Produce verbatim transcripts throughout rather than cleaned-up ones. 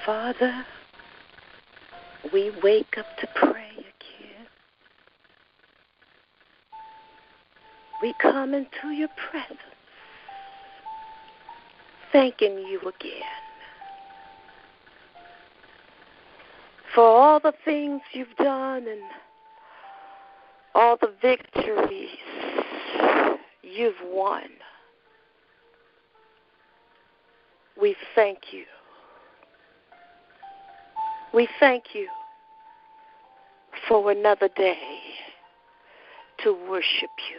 Father, we wake up to pray again. We come into your presence, thanking you again for all the things you've done and all the victories you've won. We thank you. We thank you for another day to worship you.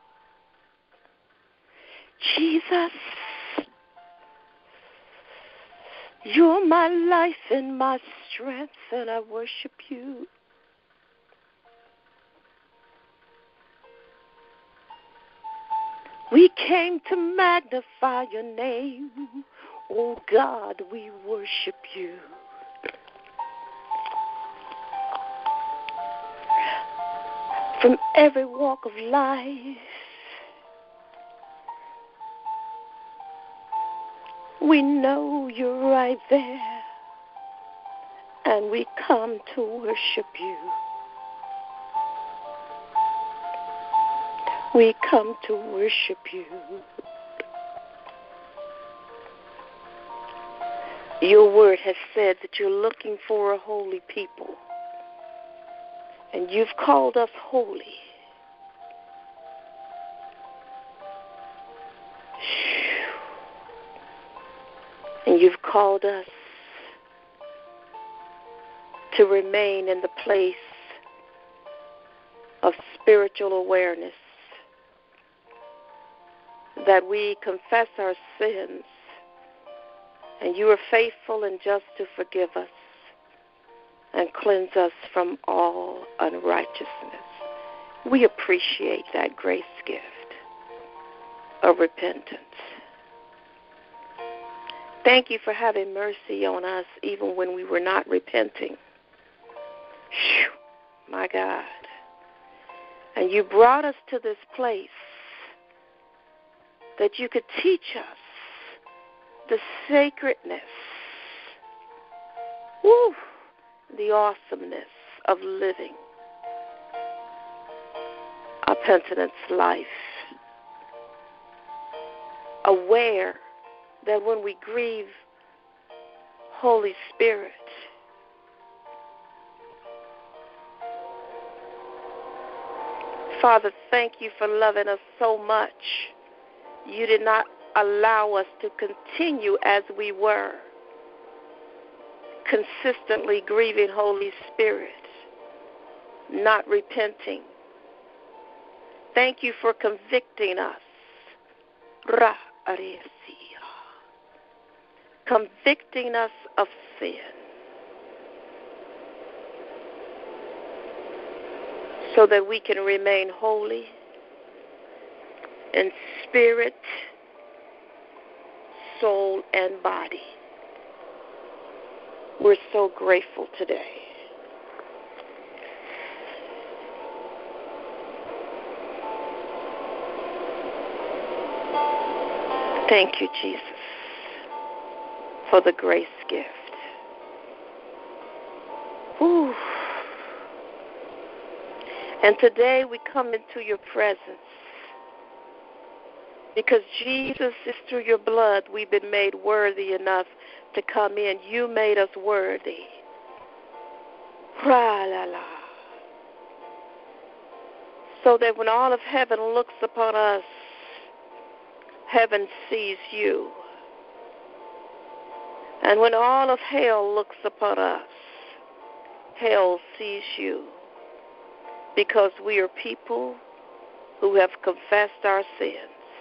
Jesus, you're my life and my strength, and I worship you. We came to magnify your name. Oh God, we worship you. From every walk of life, we know you're right there, and we come to worship you. We come to worship you. Your word has said that you're looking for a holy people, and you've called us holy. And you've called us to remain in the place of spiritual awareness, that we confess our sins, and you are faithful and just to forgive us and cleanse us from all unrighteousness. We appreciate that grace gift of repentance. Thank you for having mercy on us even when we were not repenting. Whew, my God. And you brought us to this place that you could teach us the sacredness, woo, the awesomeness of living a penitent's life, aware that when we grieve Holy Spirit, Father, thank you for loving us so much. You did not allow us to continue as we were, consistently grieving Holy Spirit, not repenting. Thank you for convicting us. Ra aresia. Convicting us of sin, so that we can remain holy in spirit, soul, and body. We're so grateful today. Thank you, Jesus, for the grace gift. Ooh. And today we come into your presence because Jesus is through your blood we've been made worthy enough to come in. You made us worthy. Ra la la. So that when all of heaven looks upon us, heaven sees you. And when all of hell looks upon us, hell sees you. Because we are people who have confessed our sins.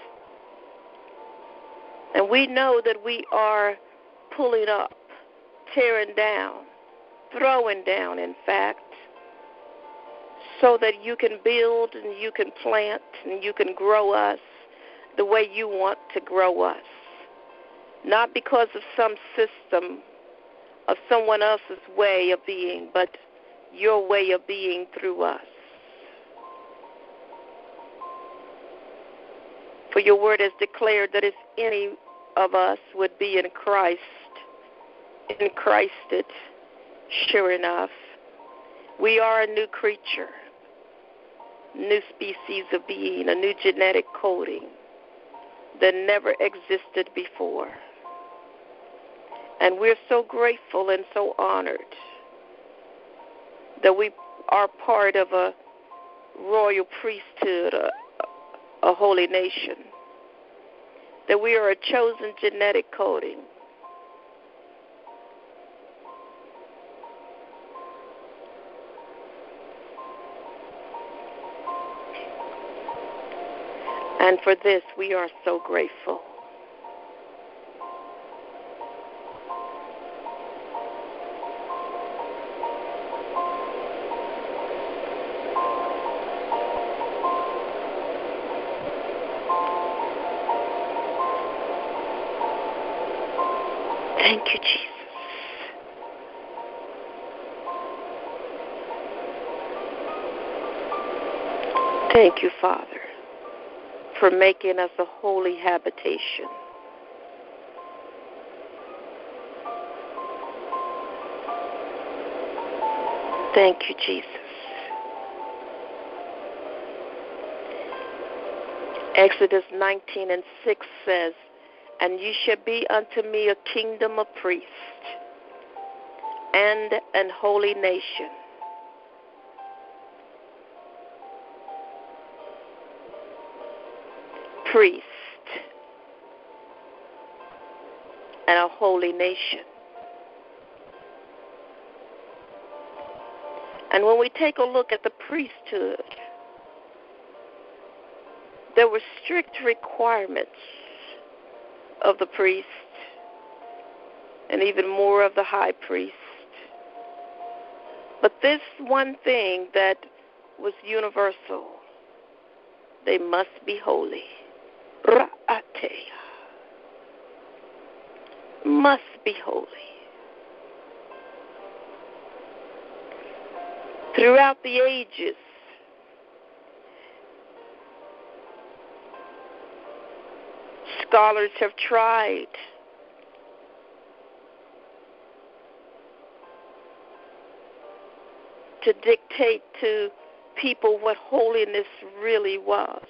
And we know that we are pulling up, tearing down, throwing down, in fact, so that you can build and you can plant and you can grow us the way you want to grow us. Not because of some system of someone else's way of being, but your way of being through us. For your word has declared that if any of us would be in Christ, in Christ, it, sure enough, we are a new creature, new species of being, a new genetic coding that never existed before. And we're so grateful and so honored that we are part of a royal priesthood, a, a holy nation, that we are a chosen genetic coding. And for this, we are so grateful. Thank you, Jesus. Thank you, Father, for making us a holy habitation. Thank you, Jesus. Exodus nineteen and six says, "And ye shall be unto me a kingdom of priests and an holy nation." Priest and a holy nation. And when we take a look at the priesthood, there were strict requirements of the priest and even more of the high priest. But this one thing that was universal, they must be holy. Ra'ateya. Must be holy. Throughout the ages, scholars have tried to dictate to people what holiness really was.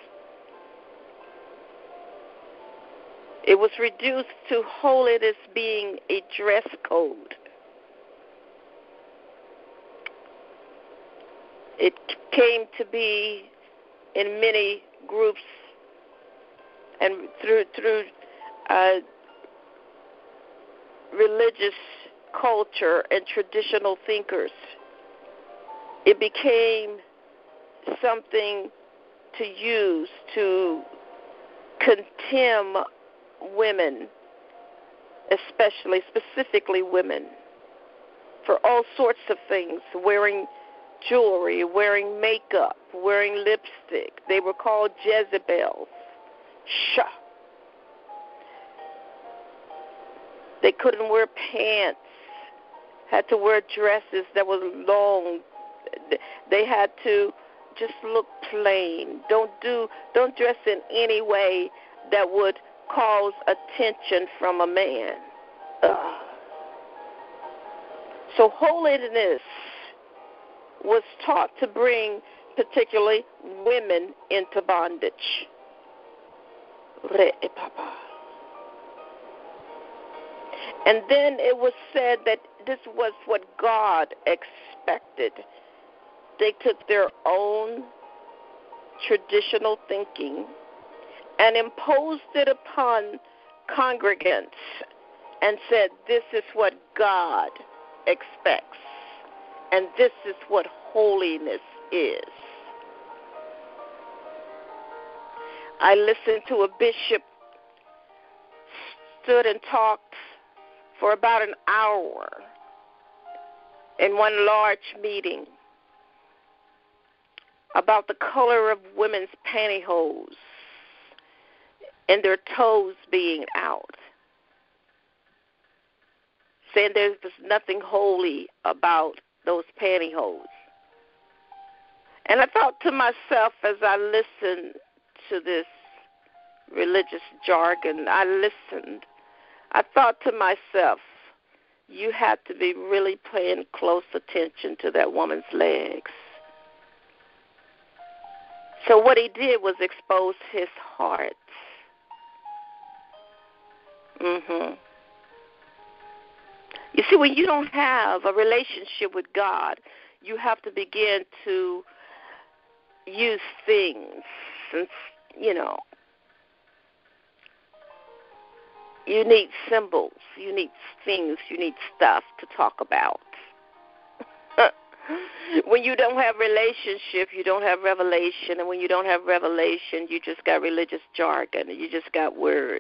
It was reduced to holiness being a dress code. It came to be in many groups and through through uh, religious culture and traditional thinkers. It became something to use to condemn women, especially, specifically women, for all sorts of things, wearing jewelry, wearing makeup, wearing lipstick. They were called Jezebels. Shah. They couldn't wear pants, had to wear dresses that were long. They had to just look plain. Don't do, don't dress in any way that would cause attention from a man. Ugh. So holiness was taught to bring particularly women into bondage. And then it was said that this was what God expected. They took their own traditional thinking and imposed it upon congregants and said, this is what God expects, and this is what holiness is. I listened to a bishop stood and talked for about an hour in one large meeting about the color of women's pantyhose and their toes being out, saying there's nothing holy about those pantyhose. And I thought to myself as I listened to this religious jargon, I listened, I thought to myself, you have to be really paying close attention to that woman's legs. So what he did was expose his heart. Mm-hmm. You see, when you don't have a relationship with God, you have to begin to use things, and, you know, you need symbols, you need things, you need stuff to talk about. When you don't have relationship, you don't have revelation, and when you don't have revelation, you just got religious jargon, you just got words.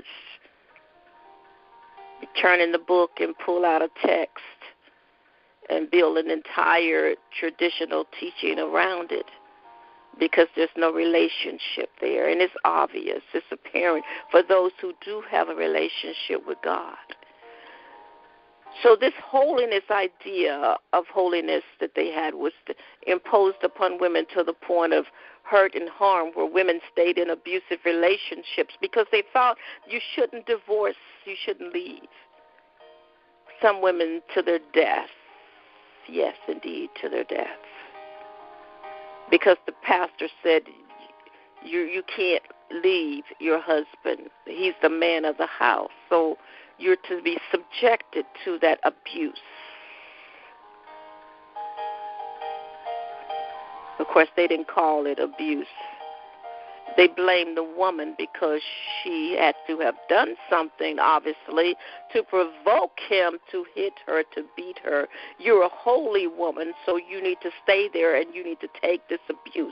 You turn in the book and pull out a text and build an entire traditional teaching around it because there's no relationship there, and it's obvious, it's apparent for those who do have a relationship with God. So this holiness idea of holiness that they had was imposed upon women to the point of hurt and harm, where women stayed in abusive relationships because they thought you shouldn't divorce, you shouldn't leave. Some women to their death. Yes, indeed, to their death. Because the pastor said you you can't leave your husband. He's the man of the house. So you're to be subjected to that abuse. Of course, they didn't call it abuse. They blamed the woman because she had to have done something, obviously, to provoke him to hit her, to beat her. You're a holy woman, so you need to stay there and you need to take this abuse.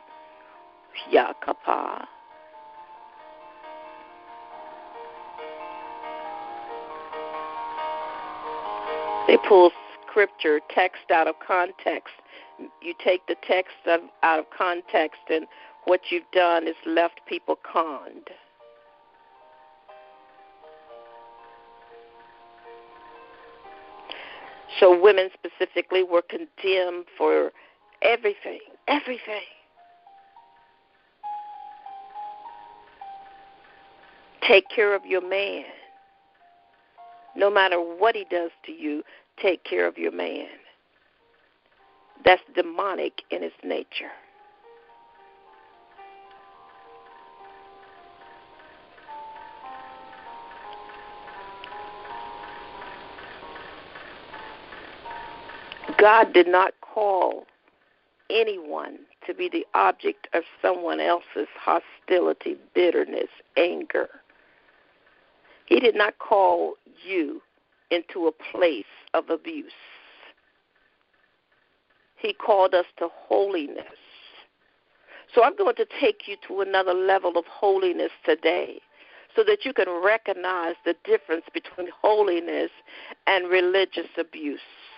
Yakapa. They pull scripture, text out of context. You take the text of, out of context, and what you've done is left people conned. So women specifically were condemned for everything, everything. Take care of your man. No matter what he does to you, take care of your man. That's demonic in its nature. God did not call anyone to be the object of someone else's hostility, bitterness, anger. He did not call you into a place of abuse. He called us to holiness. So I'm going to take you to another level of holiness today so that you can recognize the difference between holiness and religious abuse.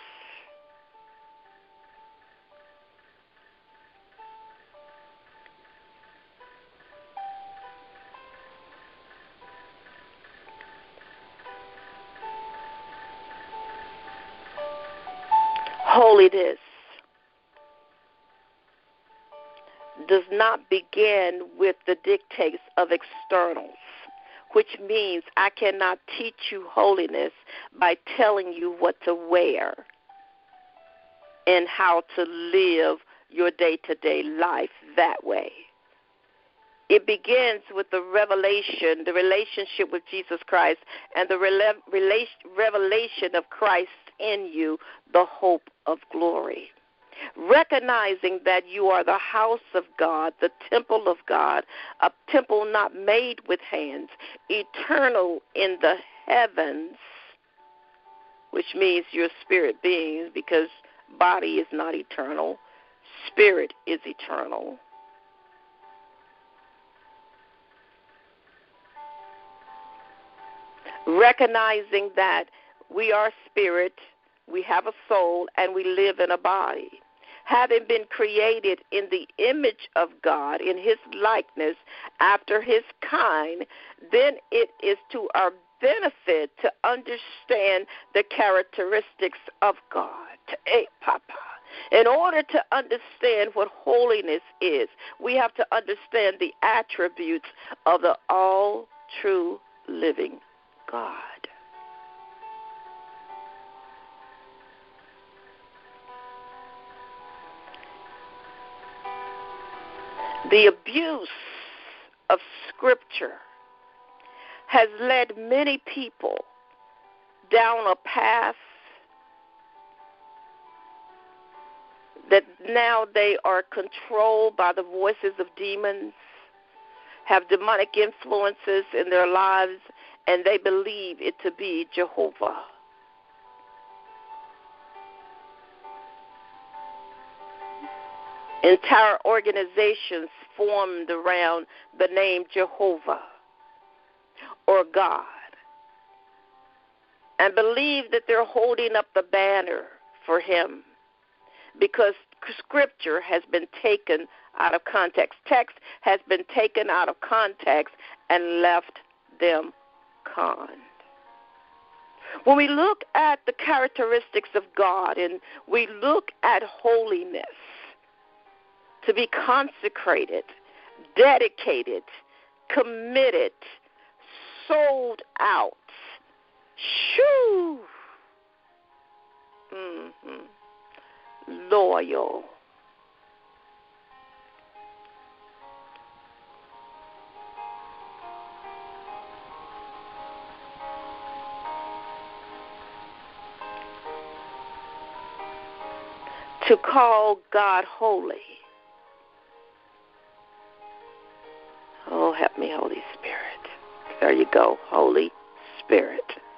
Holiness does not begin with the dictates of externals, which means I cannot teach you holiness by telling you what to wear and how to live your day-to-day life that way. It begins with the revelation, the relationship with Jesus Christ, and the revelation of Christ in you, the hope of glory. Recognizing that you are the house of God, the temple of God, a temple not made with hands, eternal in the heavens, which means you're spirit beings, because body is not eternal, spirit is eternal. Recognizing that we are spirit, we have a soul, and we live in a body. Having been created in the image of God, in his likeness, after his kind, then it is to our benefit to understand the characteristics of God. Hey, Papa. In order to understand what holiness is, we have to understand the attributes of the all true living God. The abuse of Scripture has led many people down a path that now they are controlled by the voices of demons, have demonic influences in their lives, and they believe it to be Jehovah. Entire organizations formed around the name Jehovah or God, and believe that they're holding up the banner for him because Scripture has been taken out of context. Text has been taken out of context and left them conned. When we look at the characteristics of God and we look at holiness, to be consecrated, dedicated, committed, sold out, shoo, mm-hmm. loyal. To call God holy. Oh, help me, Holy Spirit. There you go, Holy Spirit.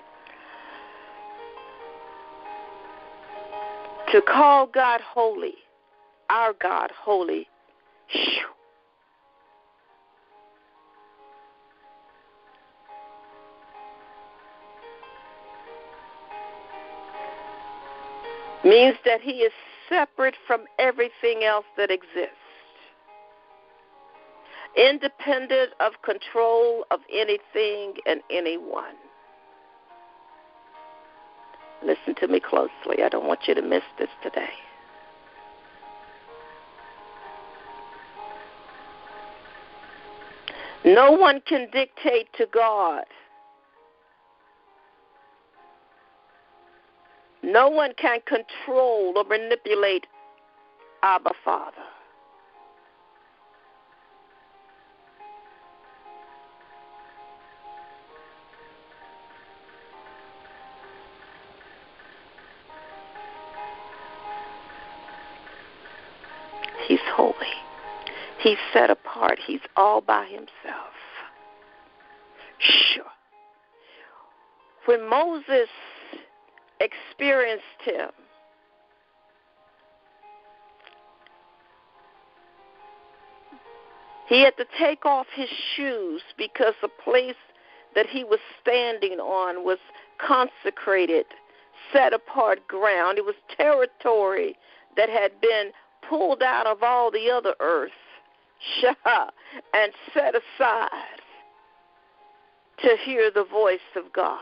To call God holy, our God holy, shoo, means that he is separate from everything else that exists, independent of control of anything and anyone. Listen to me closely. I don't want you to miss this today. No one can dictate to God. No one can control or manipulate Abba Father. He's holy. He's set apart. He's all by himself. Sure. When Moses experienced him, he had to take off his shoes because the place that he was standing on was consecrated, set apart ground. It was territory that had been pulled out of all the other earth, shah, and set aside to hear the voice of God.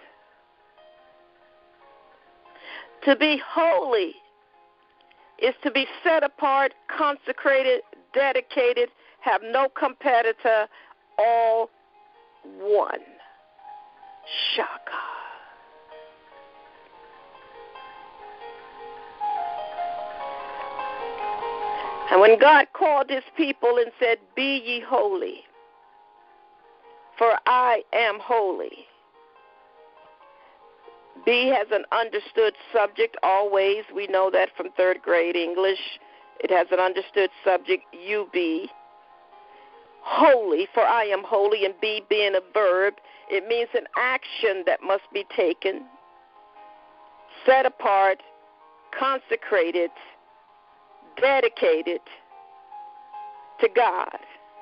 To be holy is to be set apart, consecrated, dedicated, have no competitor, all one. Shaka. And when God called his people and said, "Be ye holy, for I am holy." Be has an understood subject always. We know that from third grade English. It has an understood subject, you be. Holy, for I am holy, and be being a verb, it means an action that must be taken, set apart, consecrated, dedicated to God.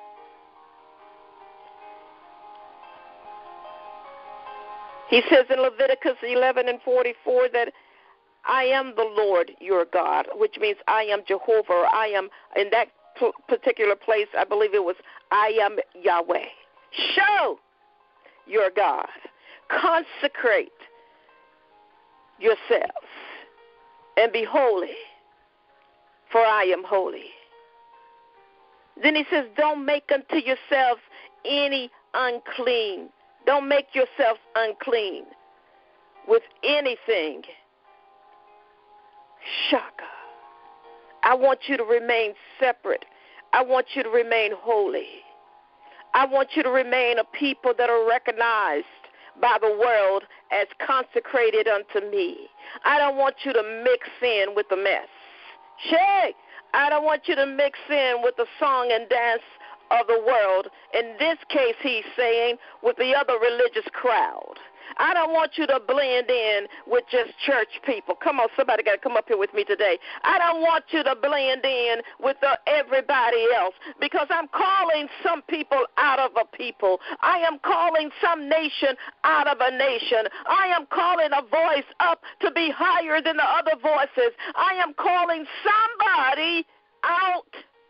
He says in Leviticus eleven and forty-four that I am the Lord your God, which means I am Jehovah, or I am, in that p- particular place, I believe it was I am Yahweh. Show your God. Consecrate yourselves and be holy, for I am holy. Then he says, don't make unto yourselves any unclean. Don't make yourselves unclean with anything. Shaka. I want you to remain separate. I want you to remain holy. I want you to remain a people that are recognized by the world as consecrated unto me. I don't want you to mix in with the mess. Shay, I don't want you to mix in with the song and dance of the world. In this case, he's saying, with the other religious crowd. I don't want you to blend in with just church people. Come on, somebody got to come up here with me today. I don't want you to blend in with the everybody else, because I'm calling some people out of a people. I am calling some nation out of a nation. I am calling a voice up to be higher than the other voices. I am calling somebody out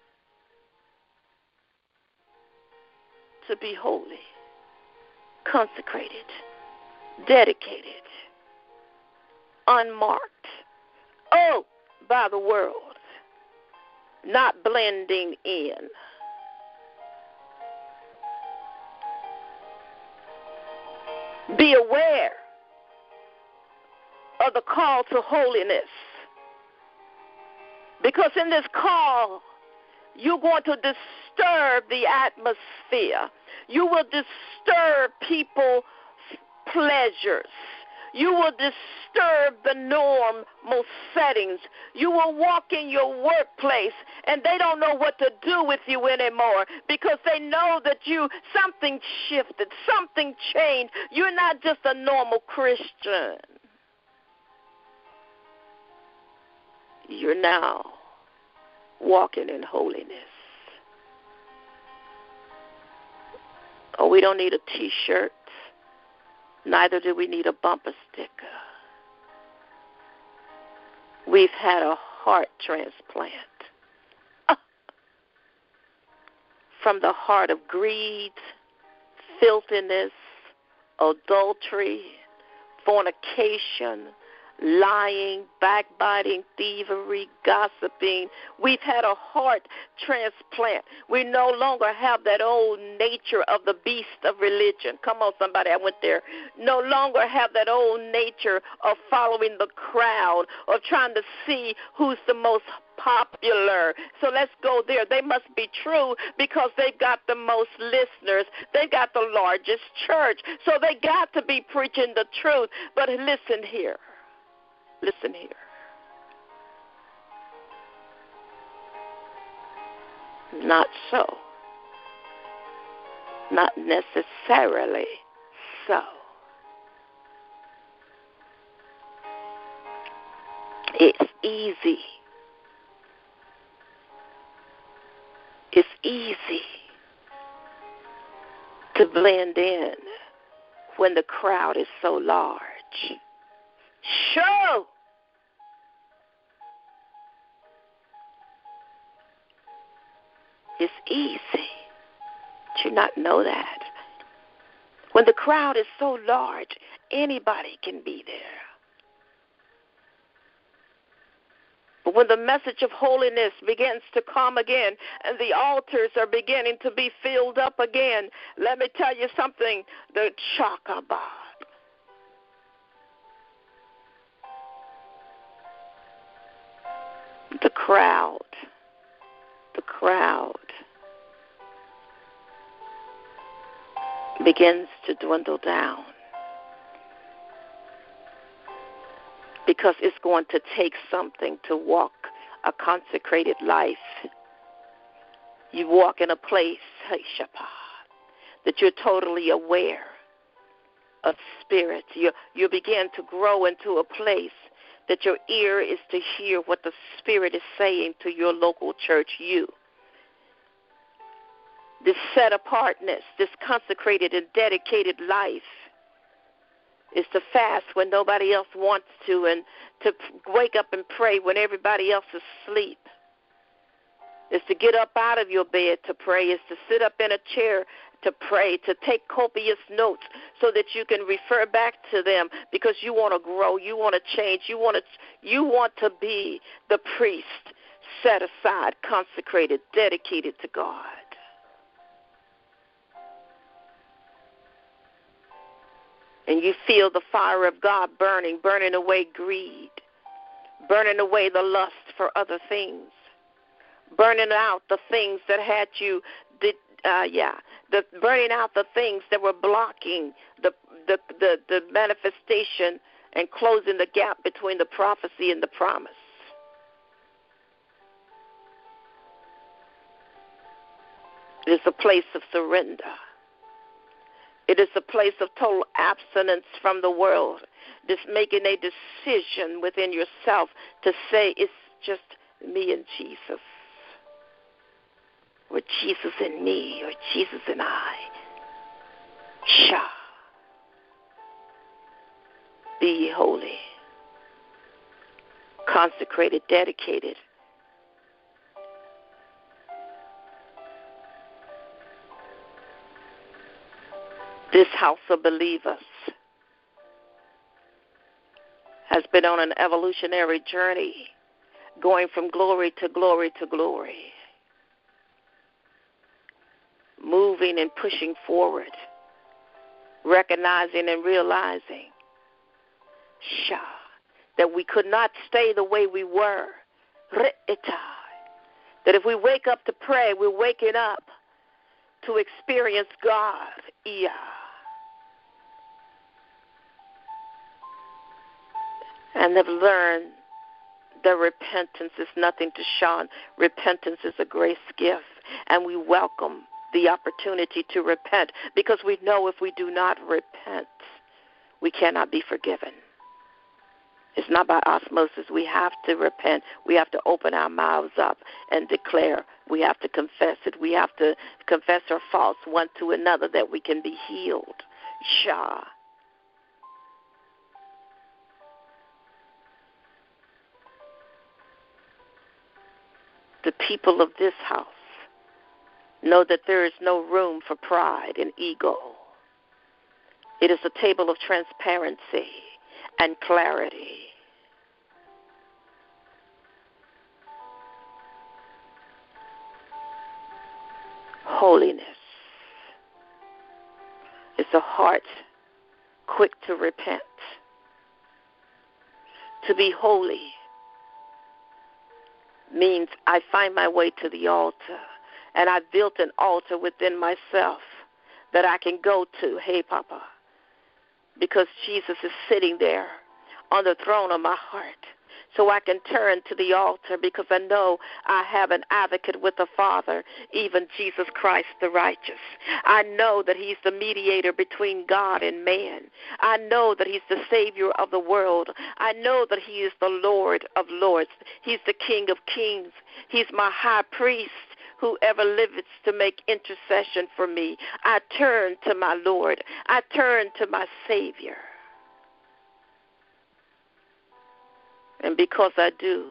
to be holy, consecrated, dedicated, unmarked, oh, by the world, not blending in. Be aware of the call to holiness, because in this call, you're going to disturb the atmosphere. You will disturb people's pleasures. You will disturb the normal settings. You will walk in your workplace and they don't know what to do with you anymore, because they know that you, something shifted, something changed. You're not just a normal Christian. You're now walking in holiness. Oh, we don't need a T-shirt. Neither do we need a bumper sticker. We've had a heart transplant. Ah. From the heart of greed, filthiness, adultery, fornication, lying, backbiting, thievery, gossiping. We've had a heart transplant. We no longer have that old nature of the beast of religion. Come on, somebody, I went there. No longer have that old nature of following the crowd, of trying to see who's the most popular. So let's go there. They must be true because they've got the most listeners. They've got the largest church. So they got to be preaching the truth. But listen here. Listen here. Not so. Not necessarily so. It's easy. It's easy to blend in when the crowd is so large. Sure. It's easy. Did you not know that? When the crowd is so large, anybody can be there. But when the message of holiness begins to come again and the altars are beginning to be filled up again, let me tell you something, the chakabah. The crowd, the crowd begins to dwindle down, because it's going to take something to walk a consecrated life. You walk in a place, hey, Shabbat, that you're totally aware of spirit. You, you begin to grow into a place that your ear is to hear what the Spirit is saying to your local church, you. This set-apartness, this consecrated and dedicated life is to fast when nobody else wants to, and to wake up and pray when everybody else is asleep. It's to get up out of your bed to pray. It's to sit up in a chair to pray, to take copious notes so that you can refer back to them, because you want to grow, you want to change, you want to you want to be the priest set aside, consecrated, dedicated to God. And you feel the fire of God burning, burning away greed, burning away the lust for other things, burning out the things that had you, did, uh, yeah, the burning out the things that were blocking the, the, the, the manifestation and closing the gap between the prophecy and the promise. It is a place of surrender. It is a place of total abstinence from the world. Just making a decision within yourself to say it's just me and Jesus. Or Jesus and me, or Jesus and I. Shah. Be ye holy. Consecrated, dedicated. This house of believers has been on an evolutionary journey, going from glory to glory to glory, moving and pushing forward, recognizing and realizing, Shah, that we could not stay the way we were. That if we wake up to pray, we're waking up to experience God. Yeah. And have learned that repentance is nothing to shun. Repentance is a grace gift, and we welcome the opportunity to repent, because we know if we do not repent, we cannot be forgiven. It's not by osmosis. We have to repent. We have to open our mouths up and declare. We have to confess it. We have to confess our faults one to another that we can be healed. Shah. The people of this house know that there is no room for pride and ego. It is a table of transparency and clarity. Holiness. It's a heart quick to repent. To be holy means I find my way to the altar, and I've built an altar within myself that I can go to. Hey, Papa. Because Jesus is sitting there on the throne of my heart. So I can turn to the altar because I know I have an advocate with the Father, even Jesus Christ the righteous. I know that he's the mediator between God and man. I know that he's the Savior of the world. I know that he is the Lord of lords. He's the King of kings. He's my high priest. Whoever liveth to make intercession for me. I turn to my Lord. I turn to my Savior. And because I do,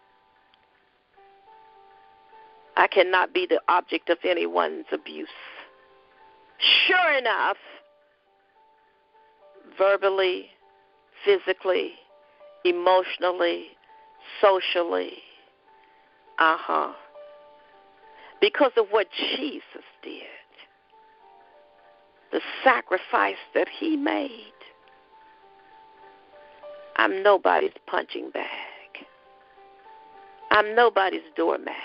I cannot be the object of anyone's abuse. Sure enough, verbally, physically, emotionally, socially, uh-huh. Because of what Jesus did, the sacrifice that he made. I'm nobody's punching bag. I'm nobody's doormat.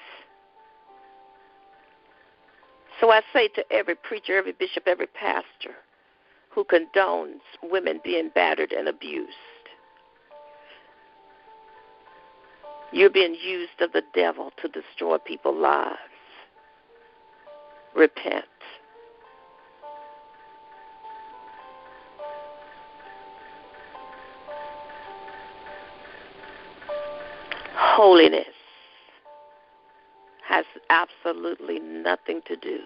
So I say to every preacher, every bishop, every pastor who condones women being battered and abused, you're being used of the devil to destroy people's lives. Repent. Holiness has absolutely nothing to do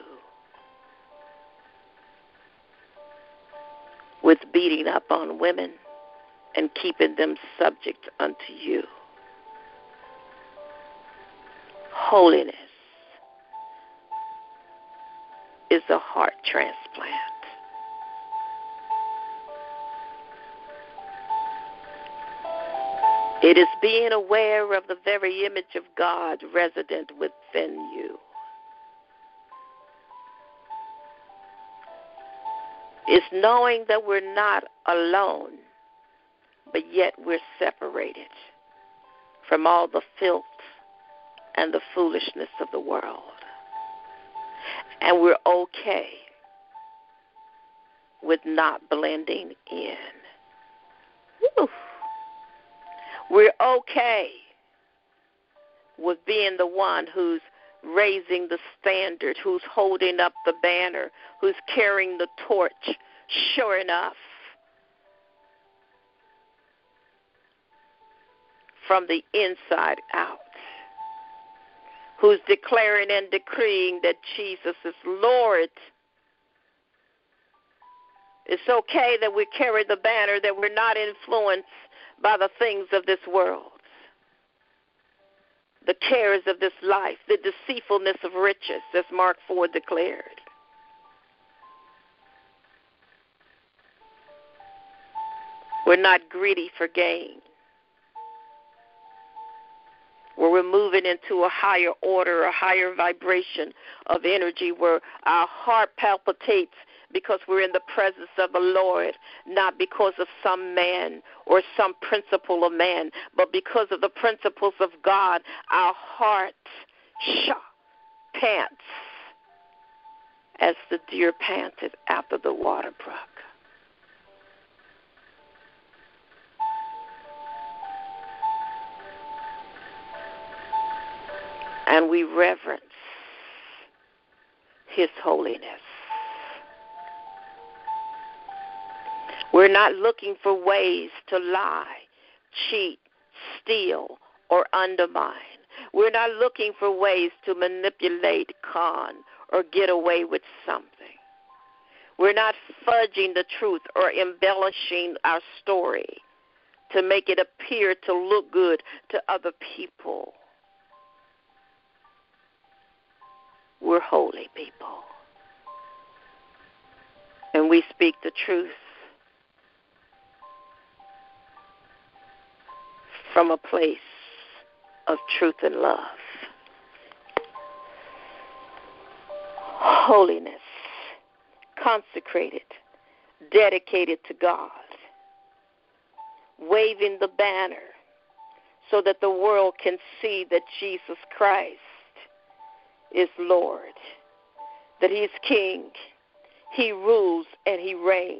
with beating up on women and keeping them subject unto you. Holiness is a heart transplant. It is being aware of the very image of God resident within you. It's knowing that we're not alone, but yet we're separated from all the filth and the foolishness of the world. And we're okay with not blending in. Woo. We're okay with being the one who's raising the standard, who's holding up the banner, who's carrying the torch, sure enough, from the inside out, who's declaring and decreeing that Jesus is Lord. It's okay that we carry the banner, that we're not influenced by the things of this world, the cares of this life, the deceitfulness of riches, as Mark four declared. We're not greedy for gain. Where we're moving into a higher order, a higher vibration of energy, where our heart palpitates because we're in the presence of the Lord, not because of some man or some principle of man, but because of the principles of God. Our heart shah, pants as the deer panted after the water brook. And we reverence His holiness. We're not looking for ways to lie, cheat, steal, or undermine. We're not looking for ways to manipulate, con, or get away with something. We're not fudging the truth or embellishing our story to make it appear to look good to other people. We're holy people. And we speak the truth from a place of truth and love. Holiness, consecrated, dedicated to God, waving the banner so that the world can see that Jesus Christ is Lord, that He's King, He rules and He reigns.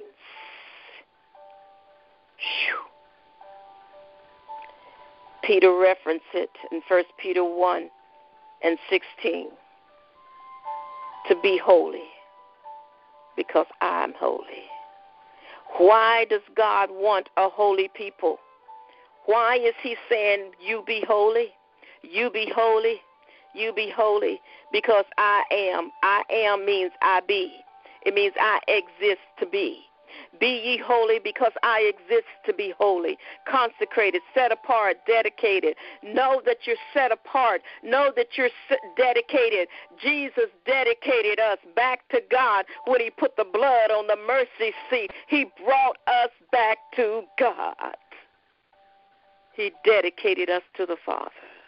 Whew. Peter referenced it in First Peter one and sixteen. To be holy, because I'm holy. Why does God want a holy people? Why is He saying, you be holy, you be holy, you be holy? Because I am. I am means I be. It means I exist to be. Be ye holy because I exist to be holy, consecrated, set apart, dedicated. Know that you're set apart. Know that you're dedicated. Jesus dedicated us back to God when He put the blood on the mercy seat. He brought us back to God. He dedicated us to the Father.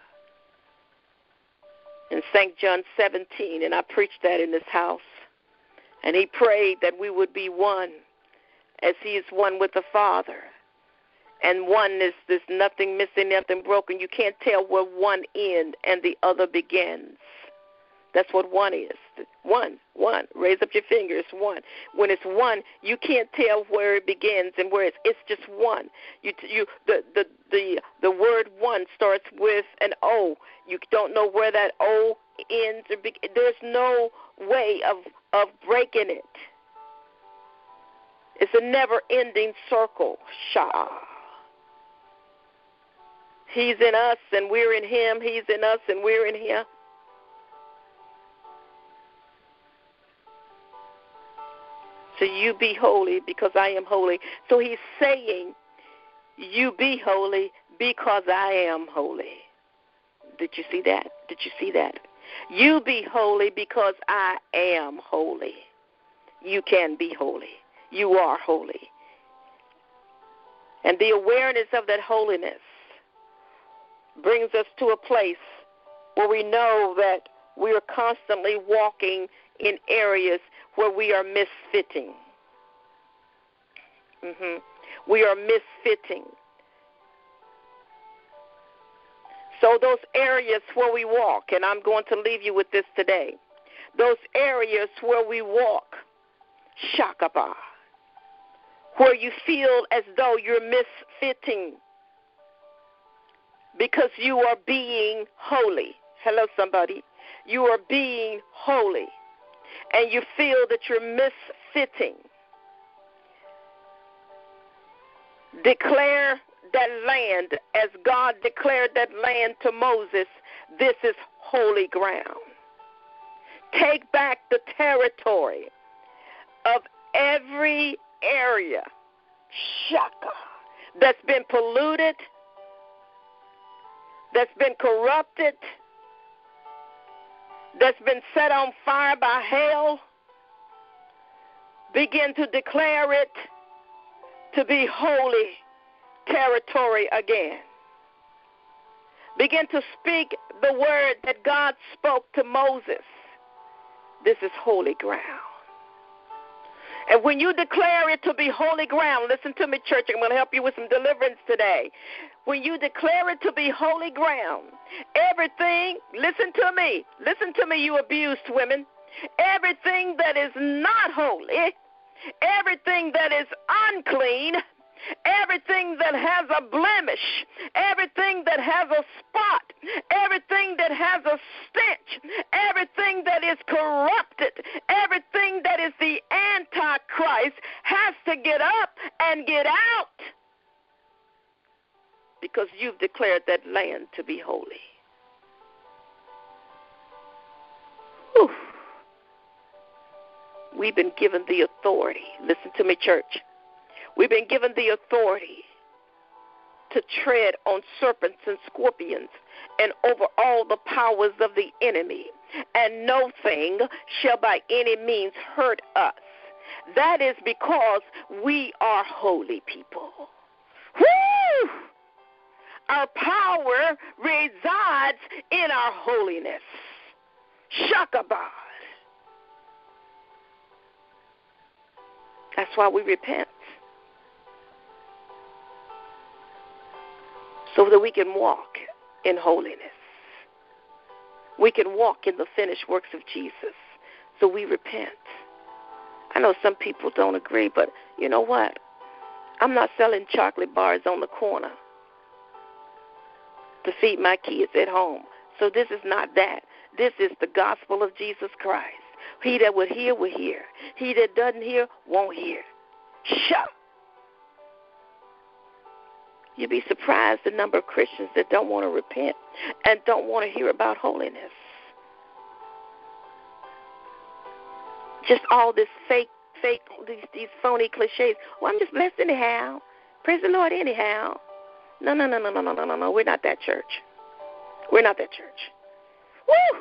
In Saint John seventeen, and I preached that in this house, and He prayed that we would be one as He is one with the Father. And oneness, there's nothing missing, nothing broken. You can't tell where one ends and the other begins. That's what one is. One, one. Raise up your finger. It's one. When it's one, you can't tell where it begins and where it's. It's just one. You, you, the, the, the, the word one starts with an O. You don't know where that O ends or begins. There's no way of of breaking it. It's a never-ending circle. Shah. He's in us and we're in Him. He's in us and we're in Him. So you be holy because I am holy. So He's saying, you be holy because I am holy. Did you see that? Did you see that? You be holy because I am holy. You can be holy. You are holy. And the awareness of that holiness brings us to a place where we know that we are constantly walking in areas where we are misfitting. Mm-hmm. We are misfitting. So those areas where we walk, and I'm going to leave you with this today, those areas where we walk, shakaba, where you feel as though you're misfitting because you are being holy. Hello, somebody. You are being holy, and you feel that you're misfitting. Declare that land as God declared that land to Moses. This is holy ground. Take back the territory of every area, shaka, that's been polluted, that's been corrupted, that's been set on fire by hell. Begin to declare it to be holy territory again. Begin to speak the word that God spoke to Moses. This is holy ground. And when you declare it to be holy ground, listen to me, church, I'm going to help you with some deliverance today. When you declare it to be holy ground, everything, listen to me, listen to me, you abused women, everything that is not holy, everything that is unclean, everything that has a blemish, everything that has a spot, everything that has a stench, everything that is corrupted, everything that is the Antichrist has to get up and get out, because you've declared that land to be holy. Whew. We've been given the authority. Listen to me, church. We've been given the authority to tread on serpents and scorpions and over all the powers of the enemy, and no thing shall by any means hurt us. That is because we are holy people. Woo! Our power resides in our holiness. Shakabah. That's why we repent. So that we can walk in holiness. We can walk in the finished works of Jesus. So we repent. I know some people don't agree, but you know what? I'm not selling chocolate bars on the corner to feed my kids at home. So this is not that. This is the gospel of Jesus Christ. He that would hear, will hear. He that doesn't hear, won't hear. Shut. You'd be surprised the number of Christians that don't want to repent and don't want to hear about holiness. Just all this fake, fake, these, these phony cliches. Well, I'm just blessed anyhow. Praise the Lord anyhow. No, no, no, no, no, no, no, no, no. We're not that church. We're not that church. Woo!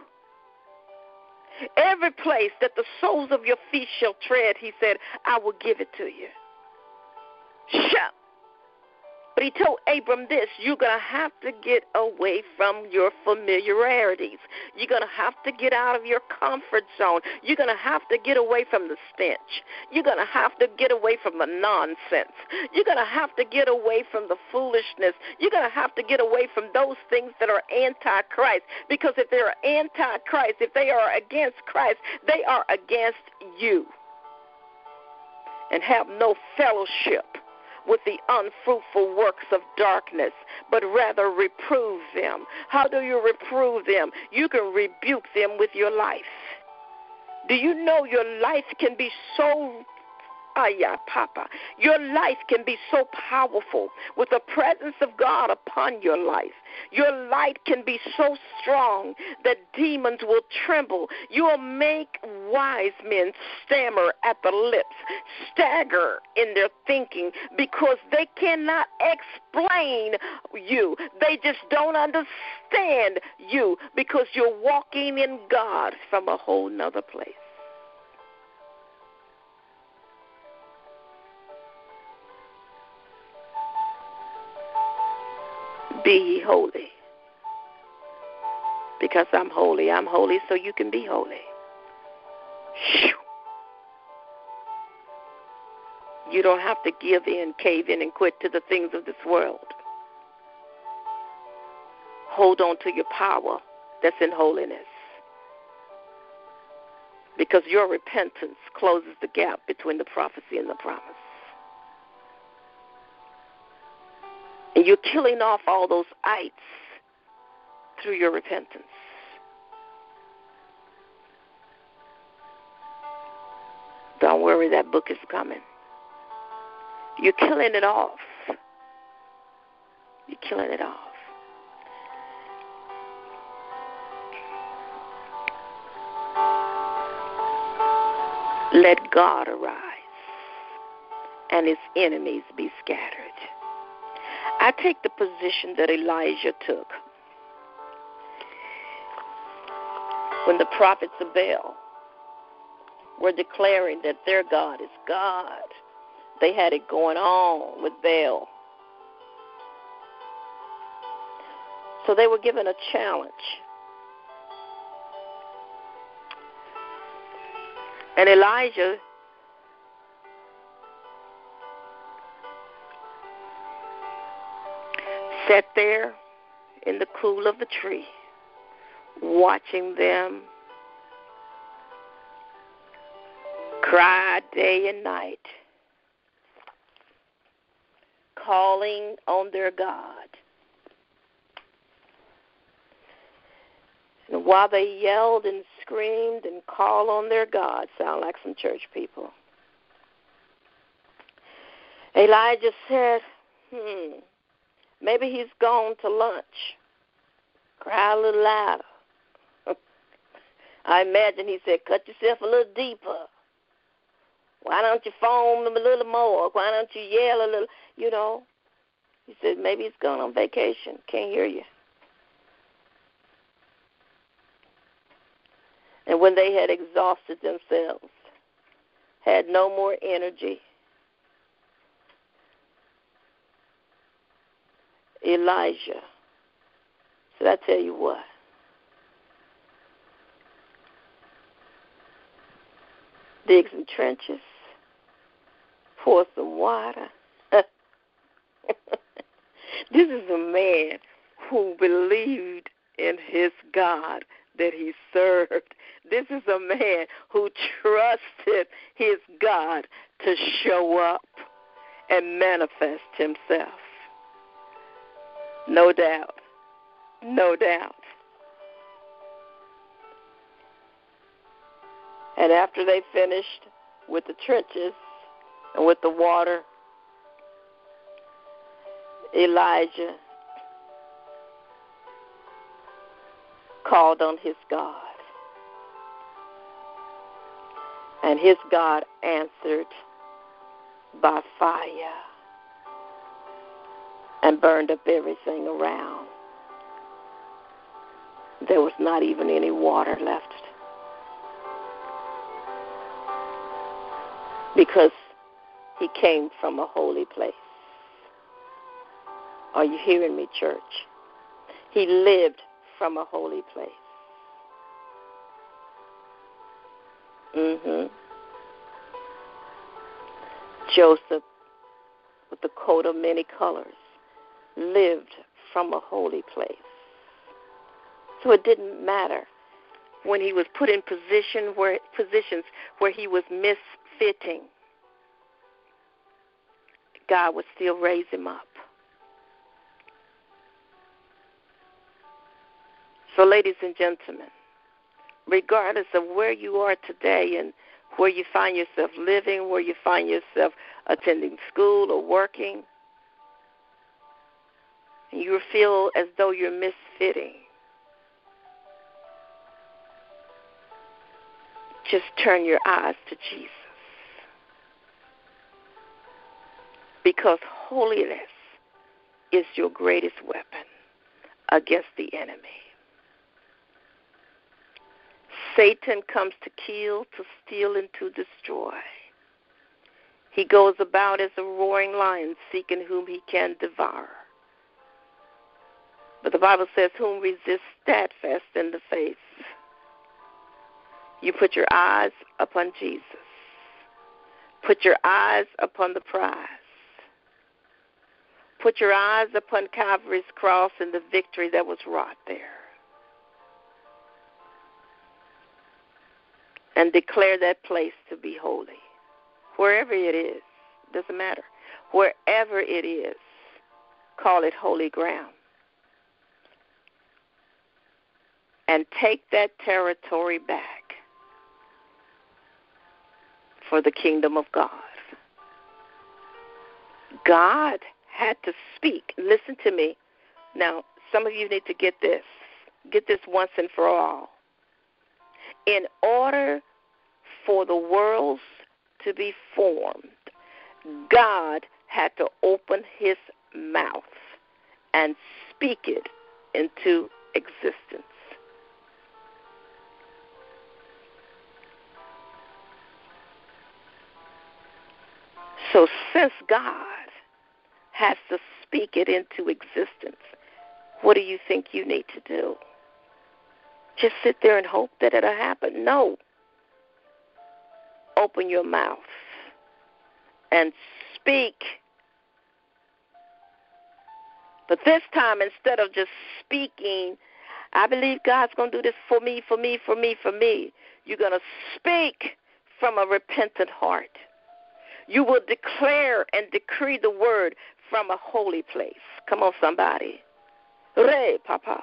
Every place that the soles of your feet shall tread, he said, I will give it to you. Shut. But he told Abram this, you're going to have to get away from your familiarities. You're going to have to get out of your comfort zone. You're going to have to get away from the stench. You're going to have to get away from the nonsense. You're going to have to get away from the foolishness. You're going to have to get away from those things that are anti-Christ. Because if they're anti-Christ, if they are against Christ, they are against you. And have no fellowship with the unfruitful works of darkness, but rather reprove them. How do you reprove them? You can rebuke them with your life. Do you know your life can be so, ah, yeah, Papa, your life can be so powerful with the presence of God upon your life. Your light can be so strong that demons will tremble. You will make wise men stammer at the lips, stagger in their thinking, because they cannot explain you. They just don't understand you, because you're walking in God from a whole nother place. Be ye holy, because I'm holy. I'm holy so you can be holy. You don't have to give in, cave in, and quit to the things of this world. hold on to your power that's in holiness. Because your repentance closes the gap between the prophecy and the promise. And you're killing off all those ites through your repentance. Don't worry, that book is coming. You're killing it off. You're killing it off. Let God arise and his enemies be scattered. I take the position that Elijah took when the prophets of Baal were declaring that their God is God. They had it going on with Baal. So they were given a challenge. And Elijah sat there in the cool of the tree, watching them cry day and night, calling on their God. And while they yelled and screamed and called on their God, sound like some church people, Elijah said, hmm, maybe he's gone to lunch. Cry a little louder. I imagine he said, cut yourself a little deeper. Why don't you foam him a little more? Why don't you yell a little, you know? He said, maybe he's gone on vacation. Can't hear you. And when they had exhausted themselves, had no more energy, Elijah said, I tell you what, dig some trenches, pour some water. This is a man who believed in his God that he served. This is a man who trusted his God to show up and manifest himself. No doubt. No doubt. And after they finished with the trenches and with the water, Elijah called on his God. And his God answered by fire and burned up everything around. There was not even any water left. Because he came from a holy place. Are you hearing me, church? He lived from a holy place. Mm-hmm. Joseph, with the coat of many colors, lived from a holy place. So it didn't matter when he was put in position where positions where he was misfitting. God would still raise him up. So, ladies and gentlemen, regardless of where you are today and where you find yourself living, where you find yourself attending school or working, and you feel as though you're misfitting, just turn your eyes to Jesus. Because holiness is your greatest weapon against the enemy. Satan comes to kill, to steal, and to destroy. He goes about as a roaring lion, seeking whom he can devour. But the Bible says, whom resist steadfast in the faith. You put your eyes upon Jesus. Put your eyes upon the prize. Put your eyes upon Calvary's cross and the victory that was wrought there. And declare that place to be holy. Wherever it is, doesn't matter. Wherever it is, call it holy ground. And take that territory back for the kingdom of God. God had to speak. Listen to me. Now, some of you need to get this. Get this once and for all. In order for the worlds to be formed, God had to open his mouth and speak it into existence. So since God has to speak it into existence, what do you think you need to do? Just sit there and hope that it'll happen? No. Open your mouth and speak. But this time, instead of just speaking, I believe God's going to do this for me, for me, for me, for me, you're going to speak from a repentant heart. You will declare and decree the word from a holy place. Come on, somebody. Re, Papa.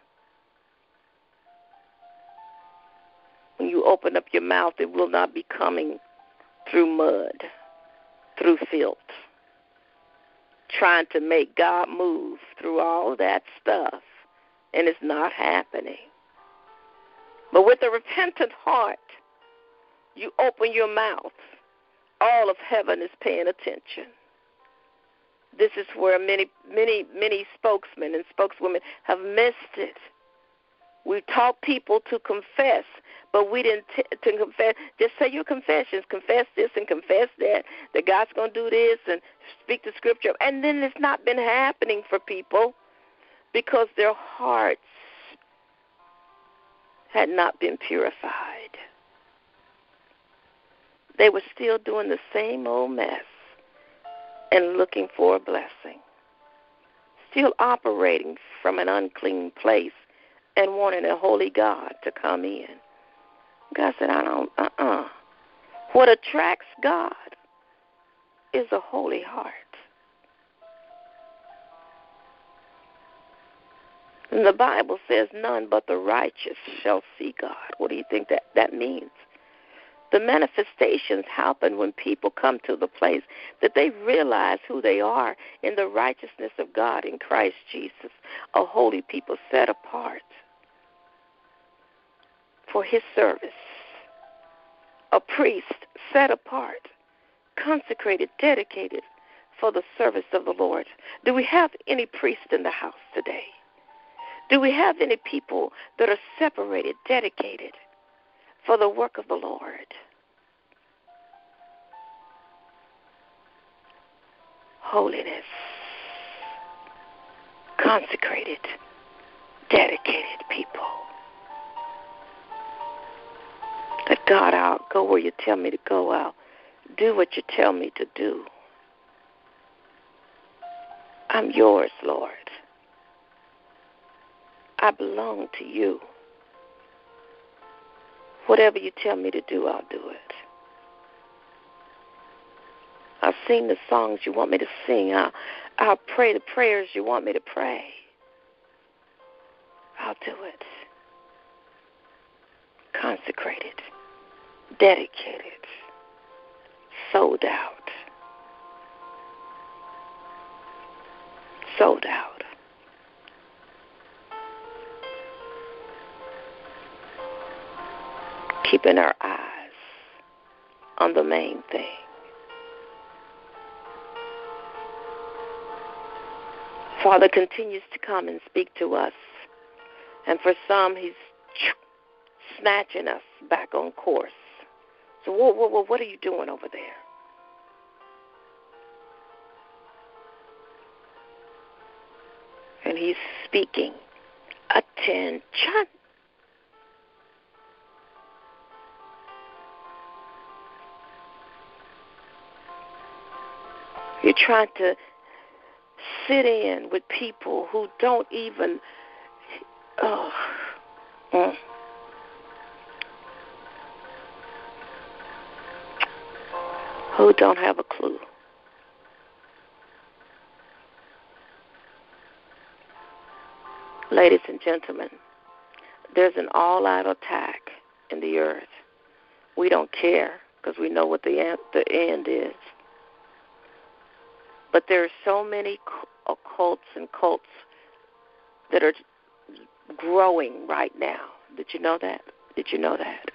When you open up your mouth, it will not be coming through mud, through filth, trying to make God move through all that stuff, and it's not happening. But with a repentant heart, you open your mouth. All of heaven is paying attention. This is where many, many, many spokesmen and spokeswomen have missed it. We taught people to confess, but we didn't t- to confess. Just say your confessions. Confess this and confess that, that God's going to do this and speak the scripture. And then it's not been happening for people because their hearts had not been purified. They were still doing the same old mess and looking for a blessing. Still operating from an unclean place and wanting a holy God to come in. God said, I don't, uh-uh. What attracts God is a holy heart. And the Bible says none but the righteous shall see God. What do you think that, that means? The manifestations happen when people come to the place that they realize who they are in the righteousness of God in Christ Jesus, a holy people set apart for his service, a priest set apart, consecrated, dedicated for the service of the Lord. Do we have any priests in the house today? Do we have any people that are separated, dedicated for the work of the Lord? Holiness, consecrated, dedicated people. That God, I'll go where you tell me to go. I'll do what you tell me to do. I'm yours, Lord. I belong to you. Whatever you tell me to do, I'll do it. I'll sing the songs you want me to sing. I'll, I'll pray the prayers you want me to pray. I'll do it. Consecrated, dedicated, sold out. Sold out. Keeping our eyes on the main thing. Father continues to come and speak to us. And for some, he's snatching us back on course. So what, what, what are you doing over there? And he's speaking. Attention. You're trying to sit in with people who don't even, oh, mm. who don't have a clue. Ladies and gentlemen, there's an all-out attack in the earth. We don't care because we know what the end, the end is. But there are so many occults and cults that are growing right now. Did you know that? Did you know that?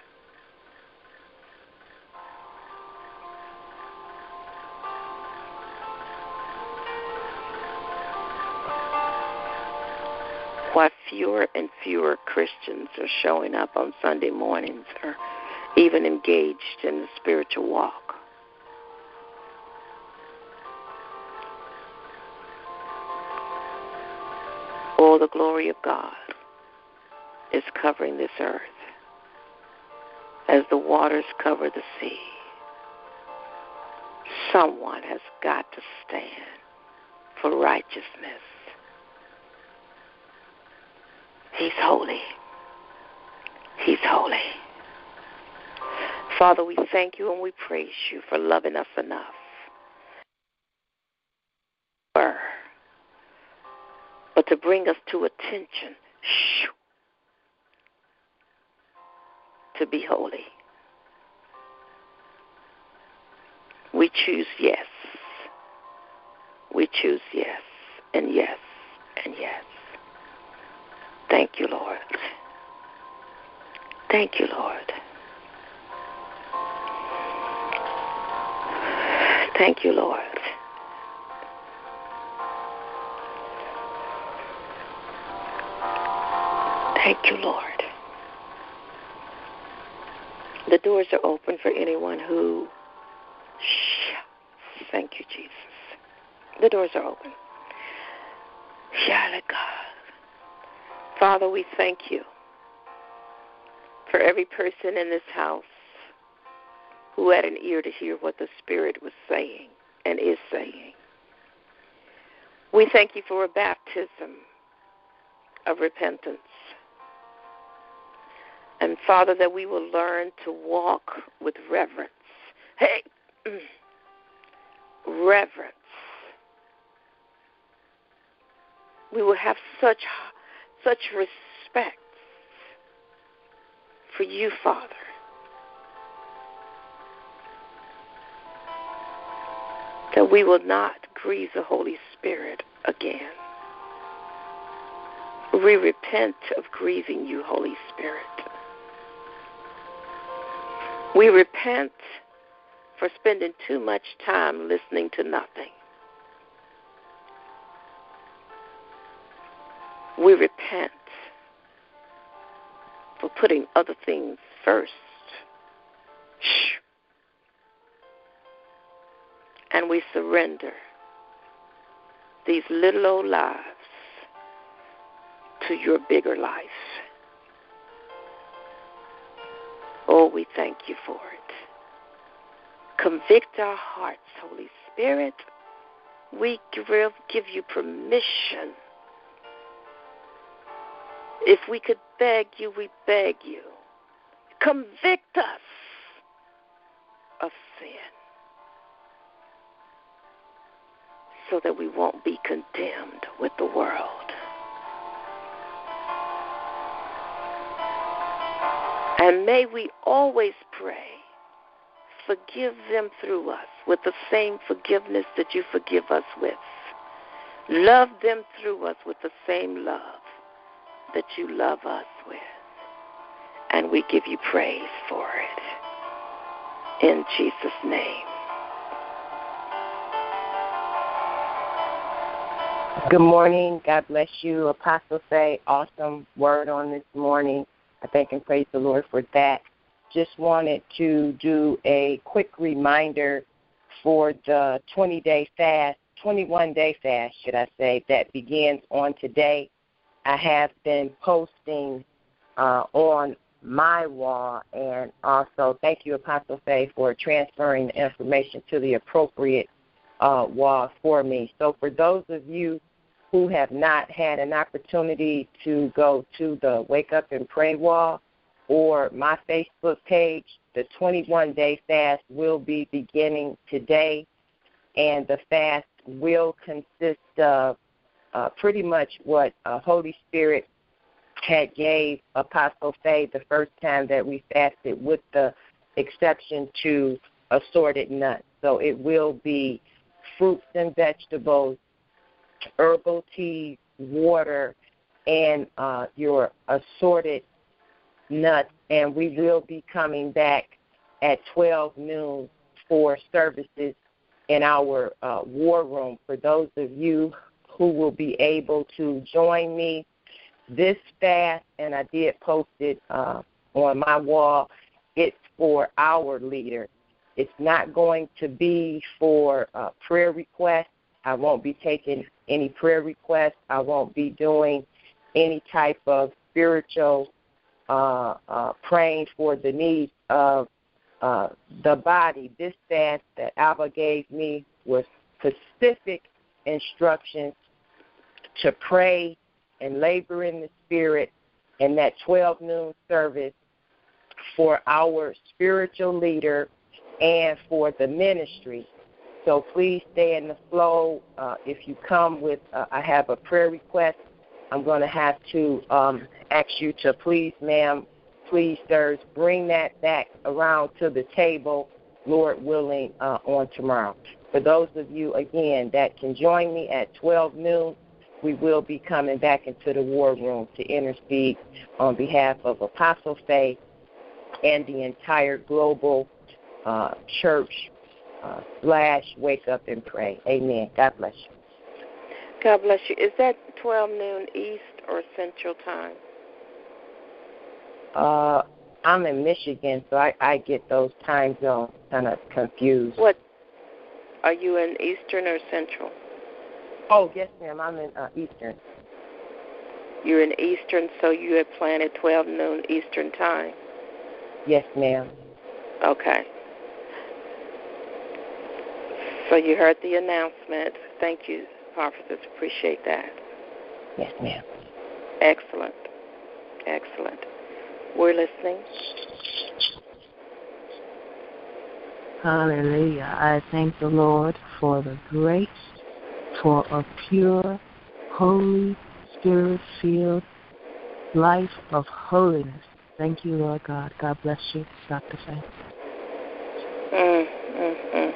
Why fewer and fewer Christians are showing up on Sunday mornings or even engaged in the spiritual walk. All the glory of God is covering this earth as the waters cover the sea. Someone has got to stand for righteousness. He's holy. He's holy. Father, we thank you and we praise you for loving us enough. But to bring us to attention, to be holy. We choose yes. We choose yes, and yes, and yes. Thank you, Lord. Thank you, Lord. Thank you, Lord. Thank you, Lord. The doors are open for anyone who... Thank you, Jesus. The doors are open. God. Father, we thank you for every person in this house who had an ear to hear what the Spirit was saying and is saying. We thank you for a baptism of repentance. And, Father, that we will learn to walk with reverence. Hey, reverence. We will have such, such respect for you, Father. That we will not grieve the Holy Spirit again. We repent of grieving you, Holy Spirit. We repent for spending too much time listening to nothing. We repent for putting other things first. And we surrender these little old lives to your bigger life. Oh, we thank you for it. Convict our hearts, Holy Spirit. We give you permission. If we could beg you, we beg you. Convict us of sin so that we won't be condemned with the world. And may we always pray, forgive them through us with the same forgiveness that you forgive us with. Love them through us with the same love that you love us with. And we give you praise for it. In Jesus' name. Good morning. God bless you. Apostle Faye, awesome word on this morning. I thank and praise the Lord for that. Just wanted to do a quick reminder for the twenty-day fast, twenty-one-day fast, should I say, that begins on today. I have been posting uh, on my wall, and also thank you, Apostle Faye, for transferring the information to the appropriate uh, wall for me. So for those of you who have not had an opportunity to go to the Wake Up and Pray wall or my Facebook page, the twenty-one day fast will be beginning today, and the fast will consist of uh, pretty much what uh, Holy Spirit had gave Apostle Faye the first time that we fasted, with the exception to assorted nuts. So it will be fruits and vegetables, herbal tea, water, and uh, your assorted nuts. And we will be coming back at twelve noon for services in our uh, war room. For those of you who will be able to join me this fast, and I did post it uh, on my wall, it's for our leader. It's not going to be for uh, prayer requests. I won't be taking any prayer requests. I won't be doing any type of spiritual uh, uh, praying for the needs of uh, the body. This fast that Abba gave me was specific instructions to pray and labor in the Spirit, and that twelve noon service for our spiritual leader and for the ministry. So please stay in the flow. Uh, if you come with, uh, I have a prayer request, I'm going to have to um, ask you to please, ma'am, please, sirs, bring that back around to the table, Lord willing, uh, on tomorrow. For those of you, again, that can join me at twelve noon, we will be coming back into the war room to intercede on behalf of Apostle Faye and the entire global uh, church uh, slash Wake Up and Pray. Amen. God bless you. God bless you. Is that twelve noon East or Central Time? Uh, I'm in Michigan, so I, I get those time zones kind of confused. What? Are you in Eastern or Central? Oh, yes, ma'am. I'm in uh, Eastern. You're in Eastern, so you had planned at twelve noon Eastern Time? Yes, ma'am. Okay. So you heard the announcement. Thank you, Prophetess. Appreciate that. Yes, ma'am. Excellent. Excellent. We're listening. Hallelujah. I thank the Lord for the grace for a pure, Holy Spirit-filled life of holiness. Thank you, Lord God. God bless you, Doctor Faye. Mm, mm, mm.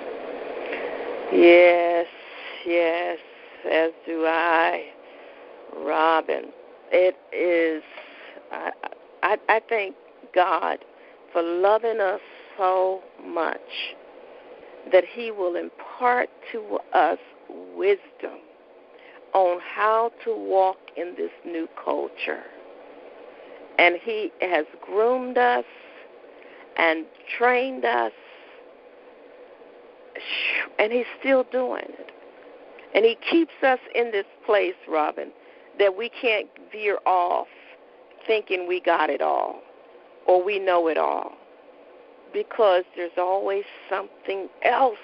Yes, yes, as do I, Robin. It is, I, I, I thank God for loving us so much that He will impart to us wisdom on how to walk in this new culture. And He has groomed us and trained us, and He's still doing it. And He keeps us in this place, Robin, that we can't veer off thinking we got it all or we know it all, because there's always something else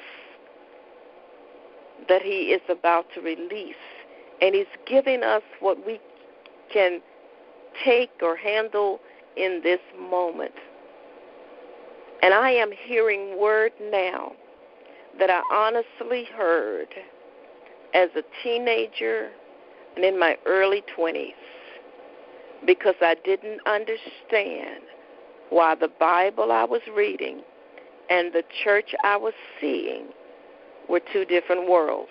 that He is about to release. And He's giving us what we can take or handle in this moment. And I am hearing word now that I honestly heard as a teenager and in my early twenties, because I didn't understand why the Bible I was reading and the church I was seeing were two different worlds.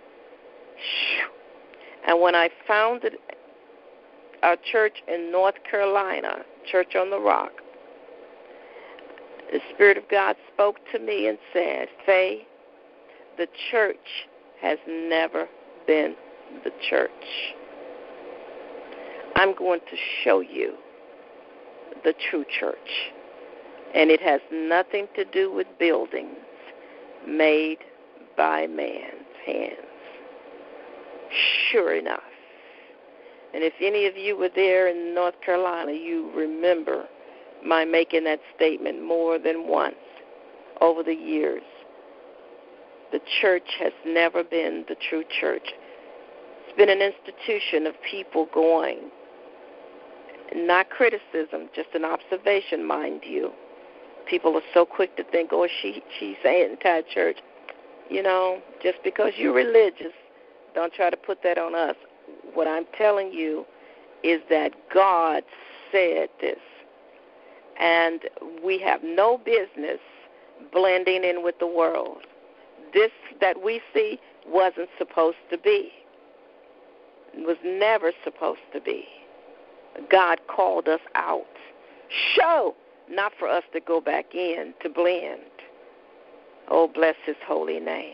And when I founded a church in North Carolina, Church on the Rock, the Spirit of God spoke to me and said, Faye, the church has never been the church. I'm going to show you the true church. And it has nothing to do with buildings made by man's hands. Sure enough. And if any of you were there in North Carolina, you remember my making that statement more than once over the years. the church has never been the true church. It's been an institution of people going, not criticism, just an observation, mind you. People are so quick to think, oh, she she's anti-church. You know, just because you're religious, don't try to put that on us. What I'm telling you is that God said this, and we have no business blending in with the world. This that we see wasn't supposed to be. It was never supposed to be. God called us out. Show, not for us to go back in to blend. Oh, bless his holy name.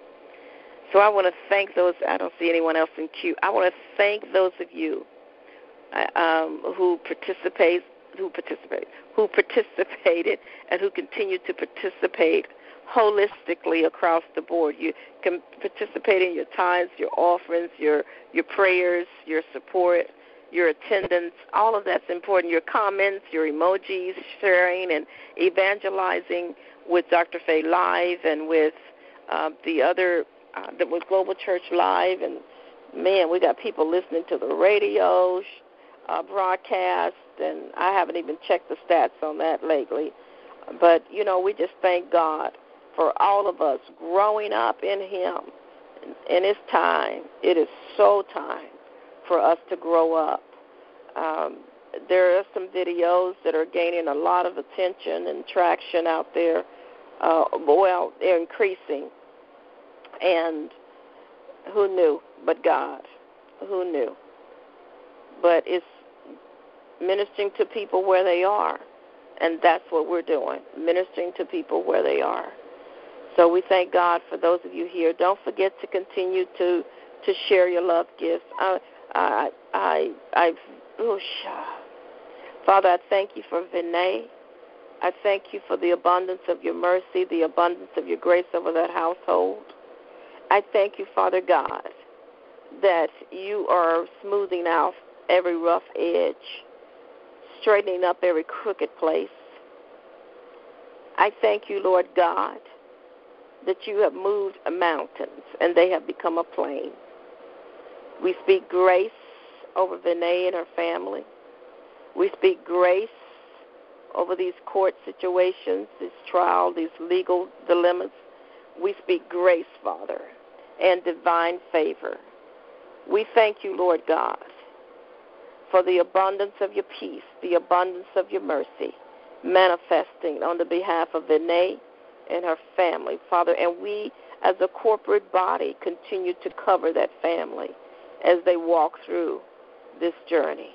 So I want to thank those. I don't see anyone else in queue. I want to thank those of you uh, um, who participate, who participate, who participated, and who continue to participate holistically across the board. You can participate in your tithes, your offerings, your your prayers, your support, your attendance. All of that's important. Your comments, your emojis, sharing and evangelizing with Doctor Faye Live and with uh, the other, uh, with Global Church Live. And, man, we got people listening to the radio uh, broadcast, and I haven't even checked the stats on that lately. But, you know, we just thank God for all of us growing up in him. And it's time. It is so time for us to grow up. Um, there are some videos that are gaining a lot of attention and traction out there. Uh, well, they're increasing. And who knew but God? Who knew? But it's ministering to people where they are. And that's what we're doing, ministering to people where they are. So we thank God for those of you here. Don't forget to continue to, to share your love gifts. I, I, I, I, oh, Father, I thank you for Vinay. I thank you for the abundance of your mercy, the abundance of your grace over that household. I thank you, Father God, that you are smoothing out every rough edge, straightening up every crooked place. I thank you, Lord God, that you have moved mountains and they have become a plain. We speak grace over Vinay and her family. We speak grace over these court situations, this trial, these legal dilemmas. We speak grace, Father, and divine favor. We thank you, Lord God, for the abundance of your peace, the abundance of your mercy, manifesting on the behalf of Vinay and her family, Father. And we, as a corporate body, continue to cover that family as they walk through this journey.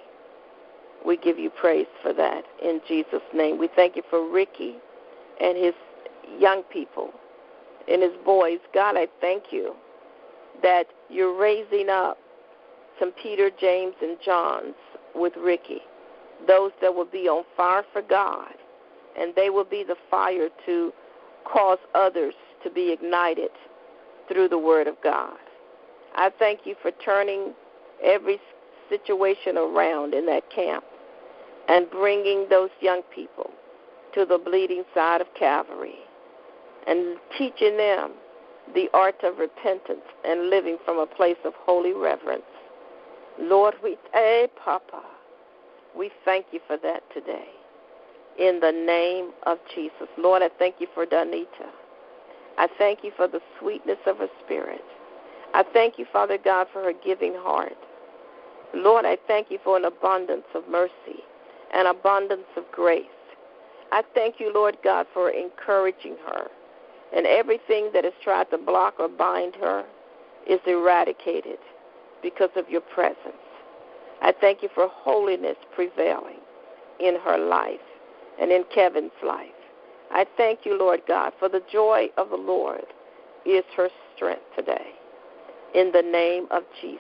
We give you praise for that in Jesus' name. We thank you for Ricky and his young people and his boys. God, I thank you that you're raising up some Peter, James, and Johns with Ricky, those that will be on fire for God, and they will be the fire to cause others to be ignited through the Word of God. I thank you for turning every situation around in that camp and bringing those young people to the bleeding side of Calvary and teaching them the art of repentance and living from a place of holy reverence. Lord, we, hey, Papa, we thank you for that today. In the name of Jesus. Lord, I thank you for Danita. I thank you for the sweetness of her spirit. I thank you, Father God, for her giving heart. Lord, I thank you for an abundance of mercy, an abundance of grace. I thank you, Lord God, for encouraging her. And everything that has tried to block or bind her is eradicated because of your presence. I thank you for holiness prevailing in her life and in Kevin's life. I thank you, Lord God, for the joy of the Lord is her strength today. In the name of Jesus.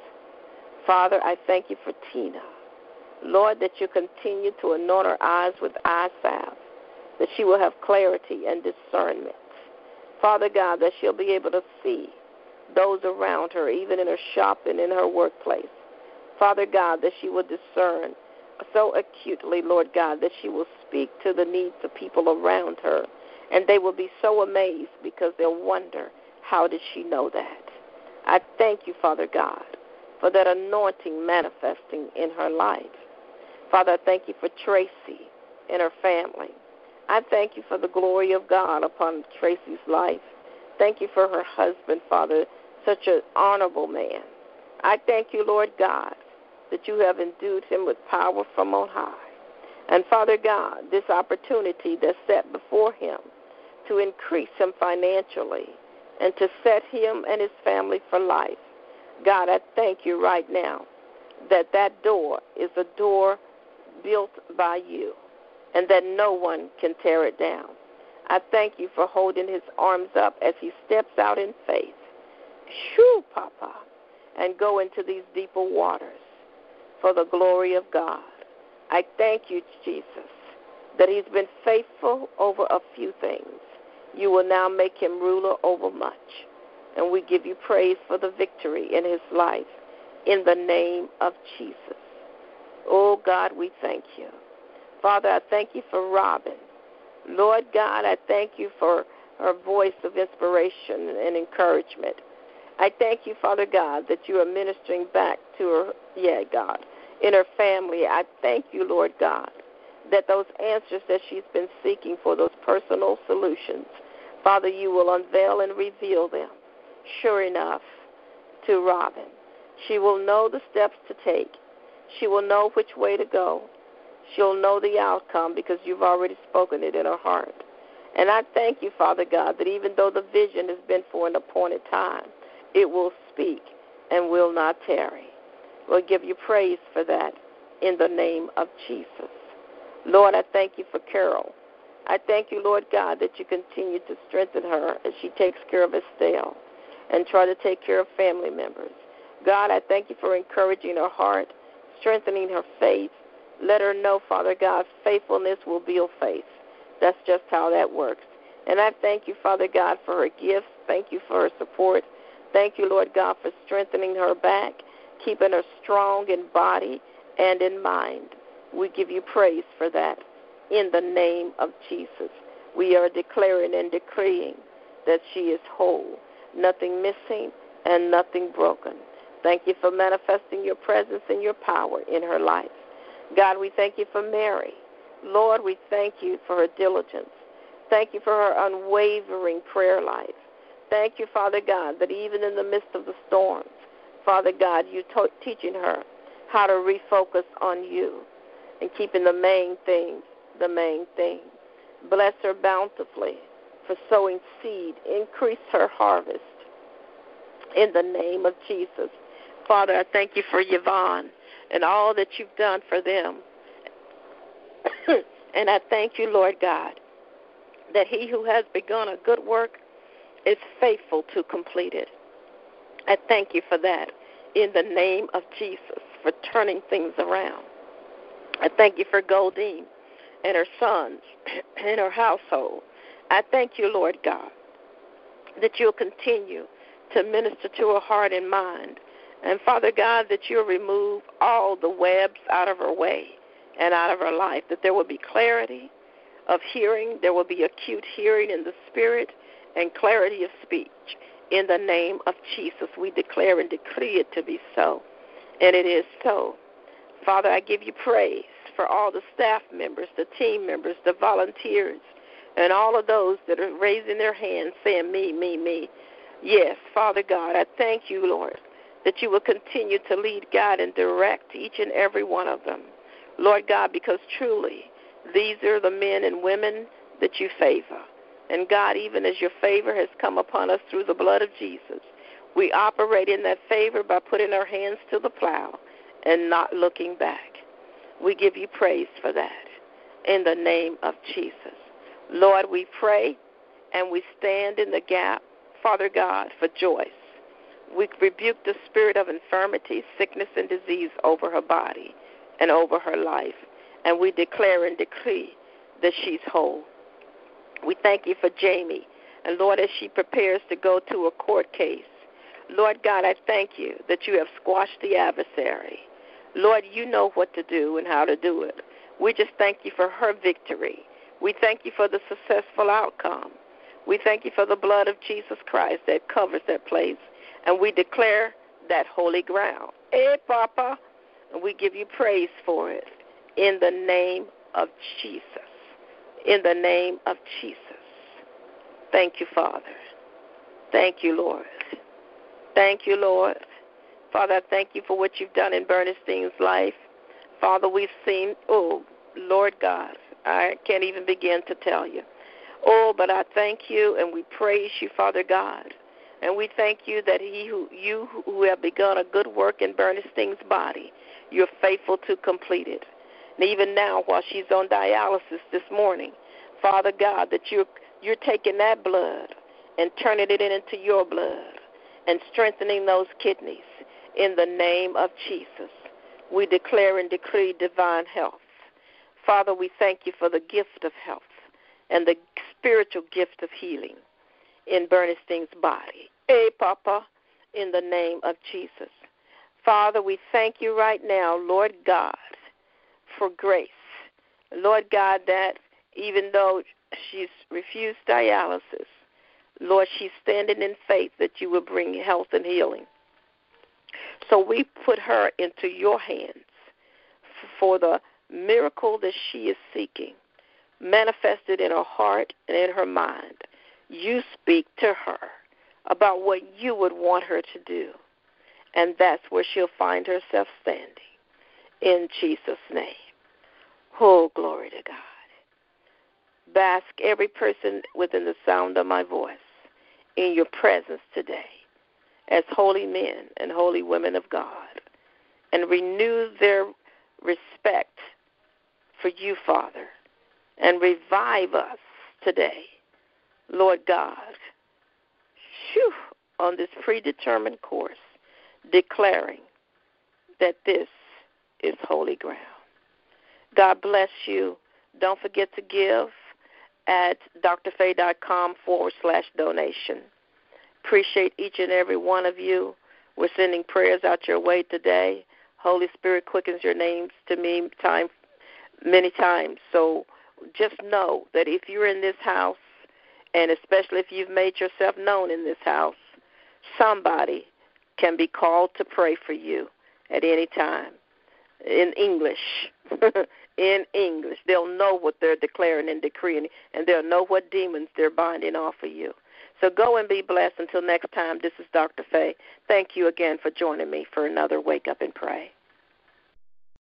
Father, I thank you for Tina. Lord, that you continue to anoint her eyes with eye salve, that she will have clarity and discernment. Father God, that she'll be able to see those around her, even in her shop and in her workplace. Father God, that she will discern so acutely, Lord God, that she will speak to the needs of people around her, and they will be so amazed because they'll wonder How did she know that? I thank you, Father God, for that anointing manifesting in her life. Father, I thank you for Tracy and her family. I thank you for the glory of God upon Tracy's life. Thank you for her husband, Father, such an honorable man. I thank you, Lord God, that you have endued him with power from on high. And, Father God, this opportunity that's set before him to increase him financially and to set him and his family for life. God, I thank you right now that that door is a door built by you and that no one can tear it down. I thank you for holding his arms up as he steps out in faith. Shoo, Papa, and go into these deeper waters for the glory of God. I thank you, Jesus, that he's been faithful over a few things. You will now make him ruler over much. And we give you praise for the victory in his life in the name of Jesus. Oh, God, we thank you. Father, I thank you for Robin. Lord God, I thank you for her voice of inspiration and encouragement. I thank you, Father God, that you are ministering back to her, yeah, God, in her family. I thank you, Lord God, that those answers that she's been seeking for, those personal solutions, Father, you will unveil and reveal them. Sure enough, to Robin, she will know the steps to take. She will know which way to go. She'll know the outcome because you've already spoken it in her heart. And I thank you, Father God, that even though the vision has been for an appointed time, it will speak and will not tarry. We'll give you praise for that in the name of Jesus. Lord, I thank you for Carol. I thank you, Lord God, that you continue to strengthen her as she takes care of Estelle and try to take care of family members. God, I thank you for encouraging her heart, strengthening her faith. Let her know, Father God, faithfulness will build faith. That's just how that works. And I thank you, Father God, for her gifts. Thank you for her support. Thank you, Lord God, for strengthening her back, keeping her strong in body and in mind. We give you praise for that in the name of Jesus. We are declaring and decreeing that she is whole, nothing missing and nothing broken. Thank you for manifesting your presence and your power in her life. God, we thank you for Mary. Lord, we thank you for her diligence. Thank you for her unwavering prayer life. Thank you, Father God, that even in the midst of the storms, Father God, you're to- teaching her how to refocus on you and keeping the main thing, the main thing. Bless her bountifully for sowing seed. Increase her harvest in the name of Jesus. Father, I thank you for Yvonne and all that you've done for them. And I thank you, Lord God, that he who has begun a good work is faithful to complete it. I thank you for that in the name of Jesus, for turning things around. I thank you for Goldine and her sons and her household. I thank you, Lord God, that you'll continue to minister to her heart and mind. And, Father God, that you'll remove all the webs out of her way and out of her life, that there will be clarity of hearing, there will be acute hearing in the spirit, and clarity of speech. In the name of Jesus, we declare and decree it to be so, and it is so. Father, I give you praise for all the staff members, the team members, the volunteers, and all of those that are raising their hands saying, me, me, me. Yes, Father God, I thank you, Lord, that you will continue to lead, guide, and direct each and every one of them. Lord God, because truly these are the men and women that you favor. And God, even as your favor has come upon us through the blood of Jesus, we operate in that favor by putting our hands to the plow and not looking back. We give you praise for that in the name of Jesus. Lord, we pray and we stand in the gap, Father God, for Joyce. We rebuke the spirit of infirmity, sickness, and disease over her body and over her life. And we declare and decree that she's whole. We thank you for Jamie. And, Lord, as she prepares to go to a court case, Lord God, I thank you that you have squashed the adversary. Lord, you know what to do and how to do it. We just thank you for her victory. We thank you for the successful outcome. We thank you for the blood of Jesus Christ that covers that place. And we declare that holy ground. Hey, Papa. And we give you praise for it in the name of Jesus. In the name of Jesus. Thank you, Father. Thank you, Lord. Thank you, Lord. Father, I thank you for what you've done in Bernstein's life. Father, we've seen, oh, Lord God, I can't even begin to tell you. Oh, but I thank you and we praise you, Father God. And we thank you that he who you who have begun a good work in Bernstein's body, you're faithful to complete it. And even now, while she's on dialysis this morning, Father God, that you're, you're taking that blood and turning it into your blood and strengthening those kidneys in the name of Jesus. We declare and decree divine health. Father, we thank you for the gift of health and the spiritual gift of healing in Bernstein's body. Hey, Papa, in the name of Jesus. Father, we thank you right now, Lord God, for grace. Lord God, that even though she's refused dialysis, Lord, she's standing in faith that you will bring health and healing. So we put her into your hands for the miracle that she is seeking, manifested in her heart and in her mind. You speak to her about what you would want her to do, and that's where she'll find herself standing. In Jesus' name. Oh, glory to God. Bask every person within the sound of my voice in your presence today as holy men and holy women of God, and renew their respect for you, Father, and revive us today, Lord God, whew, on this predetermined course, declaring that this is holy ground. God bless you. Don't forget to give at drfaye.com forward slash donation. Appreciate each and every one of you. We're sending prayers out your way today. Holy Spirit quickens your names to me time, many times. So just know that if you're in this house, and especially if you've made yourself known in this house, somebody can be called to pray for you at any time. In English. In English. They'll know what they're declaring and decreeing, and they'll know what demons they're binding off of you. So go and be blessed. Until next time, this is Doctor Faye. Thank you again for joining me for another Wake Up and Pray.